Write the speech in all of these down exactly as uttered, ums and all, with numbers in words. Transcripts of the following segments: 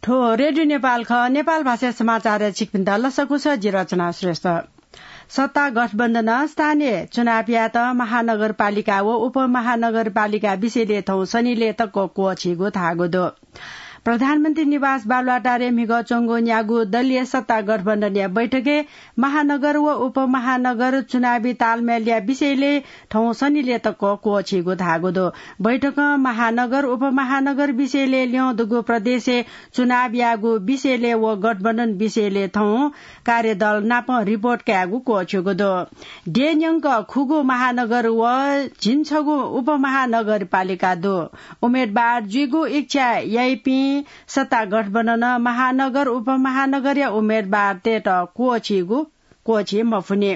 ठो रेडियो नेपाल ख नेपाल भाषा समाचार चिकपिन्दा लसकु छ जिरचना श्रेष्ठ सत्ता गठबन्धन स्थानीय चुनाव या त महानगरपालिका व उपमहानगरपालिका विषयले थौ शनिले तको को छिगो थागो दो प्रधानमन्त्री निवास बालुवाटारे मिग चोंगो न्यागु दलीय सत्ता गठबन्धन या बैठके महानगर व उपमहानगर चुनावी तालमेल या विषयले ठौ शनिले तको को छिगो थागो दो बैठक महानगर उपमहानगर विषयले ल्याउँदुगु प्रदेश चुनाव यागु विषयले व गठबन्धन विषयले थौ कार्यदल नाप रिपोर्ट क्यागु को छिगो दो डेन्यंक खुगु महानगर व झिन्छगु उपमहानगरपालिका दो उम्मेदवार जुगु इच्छा यैपी सत्ता गठबन्धन महानगर उपमहानगर या उम्मेदवार तेट कोछिगु कोछि मफुने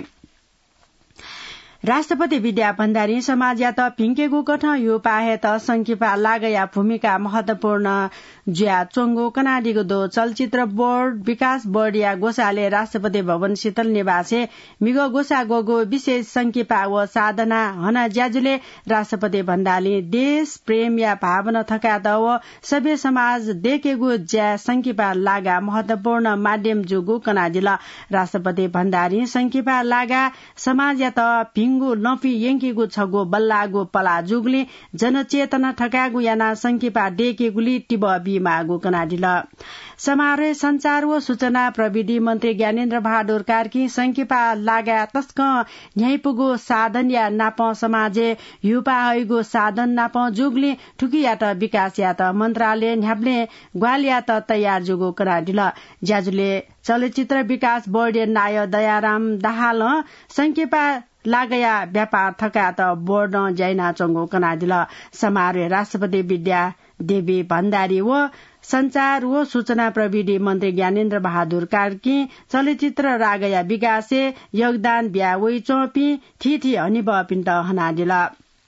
राष्ट्रपति विद्या भण्डारी समाज या त फिंकेगु कठ यो पाहे त संकिपा लागया भूमिका महत्वपूर्ण ज्या चोंगो कनाडीगो दो चलचित्र बोर्ड विकास बोर्ड या गोसाले राष्ट्रपति भवन शीतल निवासे मिग गोसा गोगो विशेष संकिपा व साधना हना ज्याजुले राष्ट्रपति भण्डारी देश प्रेम या भावना थका द व सबै समाज देखेगु ज्या संकिपा लागा महत्वपूर्ण माध्यम जुगु कनाडीला राष्ट्रपति भण्डारी संकिपा लागा समाज या त फिंगु नफी यंकीगु छगो बल्लागु पला जुगले जनचेतना ठकागु याना संकिपा डेकेगुली टिब बिमागु कनाडीला समारोह संचार व सूचना प्रविधि मन्त्री ज्ञानेन्द्र बहादुर कार्की संकिपा लागा तस्क न्यायपुगु साधन या नाप समाजे युपा हइगु साधन नाप जुगले ठुकिया त विकास या त मन्त्रालय न्याप्ले ग्वाल या त तयार जुगु कनाडीला ज्याजुले चलचित्र विकास बोर्ड नाय दयाराम दाहाल संकिपा लागया व्यापार थका त बोर्ड जैना चंगो कनाडीला समारोह राष्ट्रपति विद्या देवी भण्डारी व संचार व सूचना प्रविधि मन्त्री ज्ञानेन्द्र बहादुर कार्की चलचित्र रागया विकासे योगदान ब्या वइ चौपी थिथि अनिब पिन्ट हनाडिला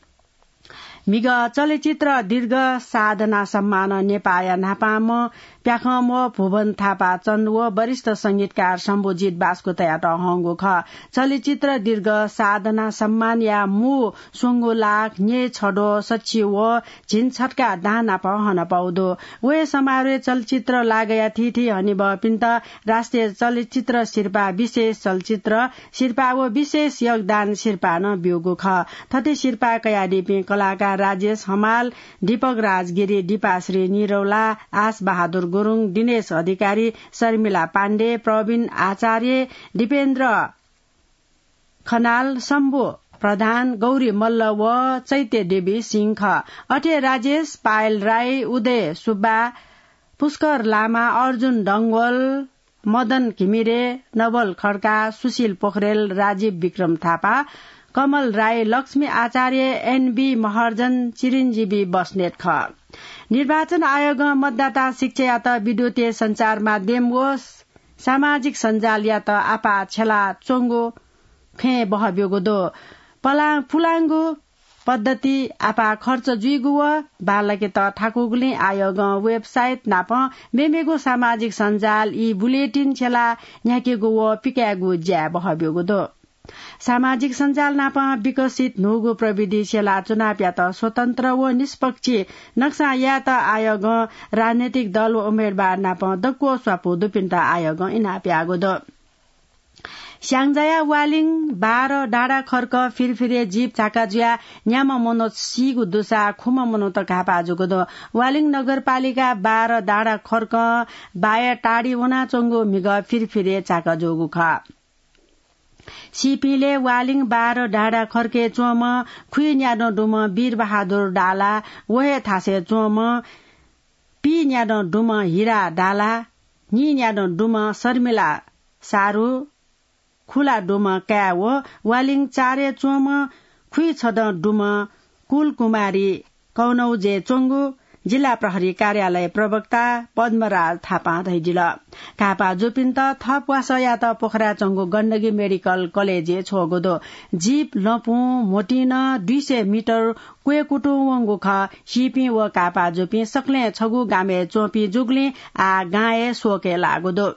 मिग चलचित्र दीर्घ साधना सम्मान नेपाया नापाम प्याखम भुवन थापा चन्द व वरिष्ठ संगीतकार शम्भुजित बासको तयाट हंगो ख चलचित्र दीर्घ साधना सम्मान या मु सुंगो लाख ने छडो सच्ची व झिन छटका दाना पहन पाउदो वे समारोह चलचित्र लागया थिथि हनिब पिन्त राष्ट्रिय चलचित्र शिर्पा विशेष चलचित्र शिर्पा व विशेष योगदान शिर्पा न बिउगो ख थते शिर्पा कयाडिपी कलाकार राजेश हमाल दीपक राजगिरी दीपाश्री निरौला आस बहादुर गुरुङ दिनेश अधिकारी शर्मिला पाण्डे प्रवीण आचार्य दिपेन्द्र खनाल शम्भु प्रधान गौरी मल्ल व चैत्य देवी सिंह अठे राजेश पायल राई उदय सुब्बा पुष्कर लामा अर्जुन डंगवल मदन घिमिरे नवल खड्का सुशील पोखरेल राजीव विक्रम थापा कमल राई लक्ष्मी आचार्य एनबी महर्जन चिरञ्जीवी बस्नेत ख निर्वाचन आयोग मतदाता शिक्षा या त विद्युतीय संचार माध्यम व सामाजिक सञ्जाल या त आपा छेला चोंगो खे बहब्योगो दो पलाङ फुलाङ्गो पद्धति आपा खर्च जुइगु व बालके त ठाकुगुले आयोग वेबसाइट नाप मेमेगो सामाजिक सञ्जाल यी बुलेटिन छेला न्याकेगु व पिकागु ज्या बहब्योगो दो सामाजिक सञ्जाल नाप विकसित नुगु प्रविधि सेला चुनाव या त स्वतन्त्र व निष्पक्ष नक्सा या त आयोग राजनैतिक दल व उम्मेदवार नाप दक्को स्वापु दुपिन्ट आयोग इनाप्यागो द स्याङजाया वालिङ बाह्र डाँडा खर्क फिरफिरे जीप चाकाजुया न्याम मनो सिगु दुसा खुम मनो त घापाजुगो द वालिङ नगरपालिका बाह्र डाँडा खर्क बाया टाढी वना चोंगो मिग फिरफिरे चाकाजुगु ख सिपीले वालिङ बाह्र डाँडा खर्के चोम खुइ न्यानो डुम वीर बहादुर डाला वहे थासे चोम पी न्यानो डुम हिरा डाला नि न्यानो डुम शर्मिला सारू खुला डुम क्या वो वालिङ चारे चोम खुइ छद डुम कुल कुमारी कौनौजे चोंगु जिल्ला प्रहरी कार्यालय प्रवक्ता पद्मराज थापा धैजिल कापा जुपिन्त थप वासया त पोखरा चंगु गण्डकी मेडिकल कलेजे छोगोदो जीप लपु मोटिन दुई सय मिटर कुए कुटु वंगु ख सिपी व कापा जुपी सक्ले छगु गामे चोपी जुगले आ गाए सोके लागोदो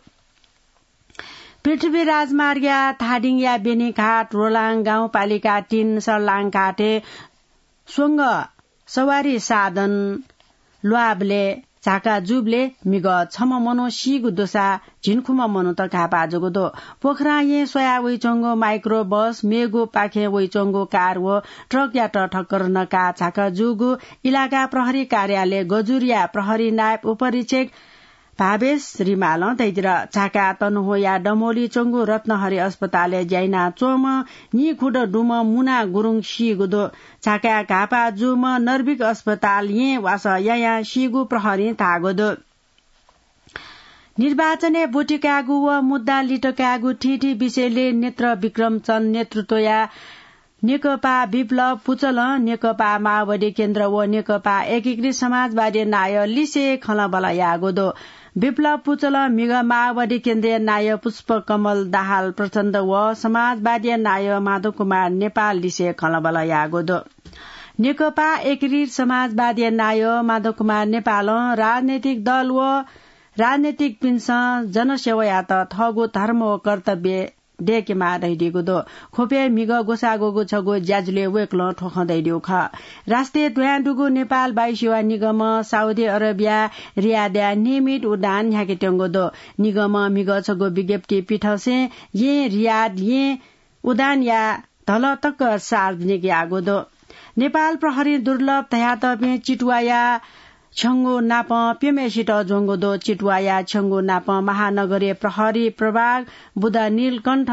पृथ्वी राजमार्ग थाडिङ या बेनीघाट रोलाङ गाउँपालिका तीन सर्लाङ काटे सुंग सवारी साधन ल्वाबले झाका जुबले मिग छम मनो सिगु दोसा झिनखुम मनो त घापा जोगो पोखरा ये सोया वैचंगो माइक्रो बस मेगो पाखे वैचंगो कार व ट्रक यात ठक्कर नका झाका जुगु इलाका प्रहरी कार्यालय गजुरिया प्रहरी नायब उपरीक्षक भावेश रिमाल तैतिर झाका तनहो या डमोली चंगु रत्नहरी अस्पताल ज्याइना चोम नि खुड डुम मुना गुरुङ सिगुदो झाका घापा जुम नर्भिक अस्पताल ये वास या सिगु प्रहरी थागोदो निर्वाचने बोटिकागु व मुद्दा लिटकागु ठिठी विषयले नेत्र विक्रम चन्द नेतृत्वया नेकपा विप्लव पुचल नेकपा माओवादी केन्द्र व नेकपा एकीकृत समाजवादी नाय लिसे खलबल यागोदो विप्लव पुचल मिग माओवादी केन्द्रीय नाय पुष्प कमल दाहाल प्रचण्ड व समाजवादी नाय माधव कुमार नेपाल लिसे खलबल यागोदो नेकपा एकीकृत समाजवादी नाय माधव कुमार नेपाल राजनैतिक दल व राजनैतिक पिन्स जनसेवा यात थगो धर्म व कर्तव्य डेकेमा रहिदिएको दो खोपे मिग गोसागोगो छगो ज्याजुले वेक्ल ठोखदैदियो ख राष्ट्रिय द्वयाडुगो नेपाल वायु सेवा निगम साउदी अरबिया रियादा नियमित उडान ह्याके टंगो दो निगम मिग छगो विज्ञप्ति पिठसे ये रियाद ये उडान या धल तक सार्वजनिक आगो दो नेपाल प्रहरी दुर्लभ तयातपे चिटुवाया छंगो नाप पेमेसिट जोंगोदो चिटुवाया छंगो नाप महानगरीय प्रहरी प्रभाग बुधा नीलकण्ठ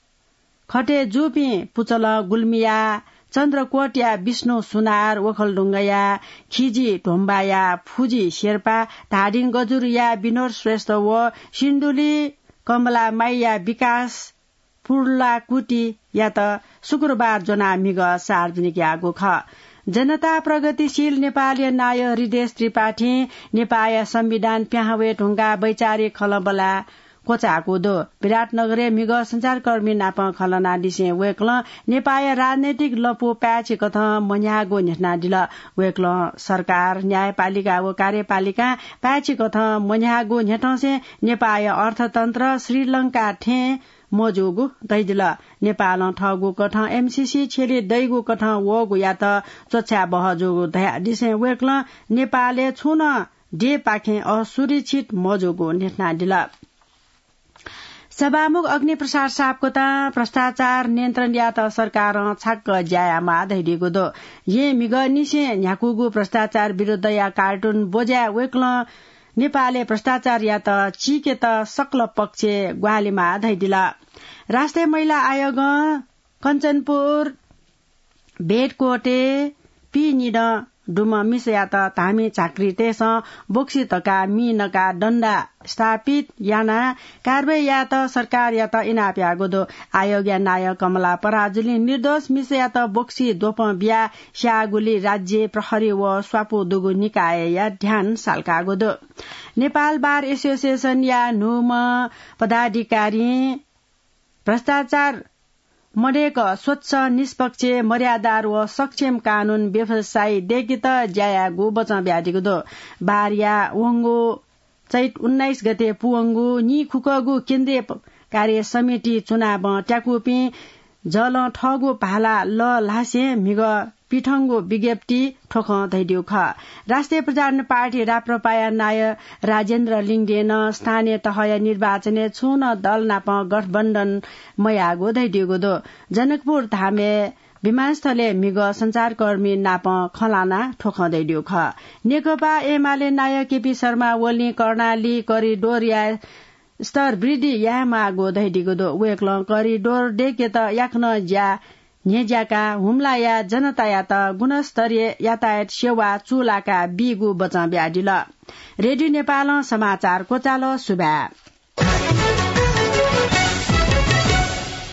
खटे जुपी पुचल गुल्मिया चन्द्रकोटया विष्णु सुनार ओखलढुङ्गया खिजी ढोम्बाया फुजी शेर्पा धादिङ गजुरिया विनोद श्रेष्ठ व सिन्धुली कमला माइया विकास पुर्ला कुटी या त शुक्रबार जना मिग सार्वजनिक आगो ख जनता प्रगतिशील नेपाली नाय हृदय त्रिपाठी नेपाल संविधान प्याहवे ढुङ्गा वैचारिक खलबला कोचाको दो विराटनगरे मिग संचारकर्मी नाप खलना दिसे वेक्ल नेपाल राजनैतिक लपो प्याच कथ मन्यागो नेटना दिल वेक्ल सरकार न्यायपालिका व कार्यपालिका प्याच कथ मन्यागो नेटसे नेपाल अर्थतन्त्र श्रीलंका ठे मोजोगु दैदिल नेपाल ठगु कठ एमसीसी छेले दैगु कठ वगु या त चोच्छा बहजोगु दया दिसे वेक्ल नेपालले छुन डे पाखे असुरक्षित मोजोगु नेटना दिल सभामुख अग्नि प्रसाद सापकोटा भ्रष्टाचार नियन्त्रण या त सरकार छाक्क ज्यायामा धैदिएको दो ये मिग निसे न्याकुगु भ्रष्टाचार विरुद्ध या कार्टुन बोज्या वेक्ल नेपालले भ्रष्टाचार या त चिके त सक्ल पक्ष ग्वालीमा धैदिला राष्ट्रिय महिला आयोग कञ्चनपुर भेटकोटे पिनिड डुम मिसया त धामी झाक्री तेस बोक्सितका मिनका डण्डा स्थापित याना कारवाही या त सरकार या त इनाप्यागो दो आयोग या नाय कमला पराजुली निर्दोष मिसया त बोक्सी दोप बिया स्यागुली राज्य प्रहरी व स्वापु दुगु निकाय या ध्यान सालकागो दो नेपाल बार एसोसिएसन या नुम पदाधिकारी भ्रष्टाचार मडेक स्वच्छ निष्पक्ष मर्यादार व सक्षम कानून व्यवसायी देखित ज्याया गो बचा ब्यादिको दो बारिया वंगो चैत उन्नाइस गते पुवंगु नि खुकगु केन्द्रीय कार्य समिति चुनाव ट्याकुपी जल ठगु भाला ल लासे मिग पिठंगो विज्ञप्ति ठोख धैदियो ख राष्ट्रिय प्रजातन्त्र पार्टी राप्रपाया नाय राजेन्द्र लिङडेन स्थानीय तहय निर्वाचन छुन दल नाप गठबन्धन मयागो धैदिएको दो जनकपुर धामे विमानस्थले मिग संचारकर्मी नाप खलाना ठोख दैदियो ख नेकपा एमाले नाय केपी शर्मा ओली कर्णाली करिडोर या स्तर वृद्धि यामा गो धैदिएको दो वेक्ल करिडोर डेके त याख्न ज्या नेज्याका हुम्ला या जनता या त गुणस्तरीय यातायात सेवा चुलाका बिगु बचा ब्याडिल रेडियो नेपाल समाचार कोचालो सुबा